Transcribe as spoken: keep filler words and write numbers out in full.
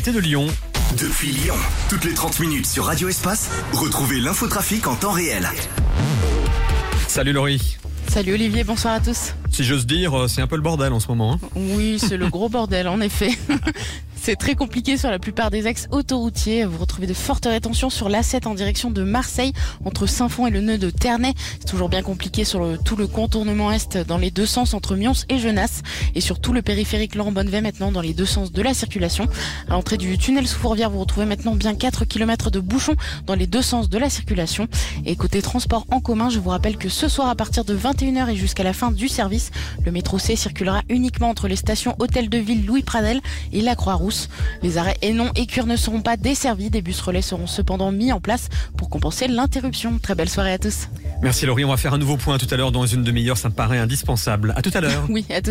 l'actualité de Lyon. Depuis Lyon, toutes les trente minutes sur Radio Espace, retrouvez l'infotrafic en temps réel. Salut Laurie. Salut Olivier, bonsoir à tous. Si j'ose dire, c'est un peu le bordel en ce moment. Hein. Oui, c'est le gros bordel en effet. C'est très compliqué sur la plupart des axes autoroutiers. Vous retrouvez de fortes rétentions sur l'A sept en direction de Marseille, entre Saint-Fond et le nœud de Ternay. C'est toujours bien compliqué sur le, tout le contournement est dans les deux sens entre Mions et Genasse. Et sur tout le périphérique Laurent-Bonnevet maintenant dans les deux sens de la circulation. À l'entrée du tunnel sous Fourvière, vous retrouvez maintenant bien quatre kilomètres de bouchons dans les deux sens de la circulation. Et côté transport en commun, je vous rappelle que ce soir à partir de vingt et une heures et jusqu'à la fin du service, le métro C circulera uniquement entre les stations Hôtel de Ville Louis Pradel et la Croix-Rousse. Les arrêts Hénon et Cure ne seront pas desservis. Des bus relais seront cependant mis en place pour compenser l'interruption. Très belle soirée à tous. Merci Laurie, on va faire un nouveau point tout à l'heure dans une demi-heure, ça me paraît indispensable. À tout à l'heure. Oui, à tout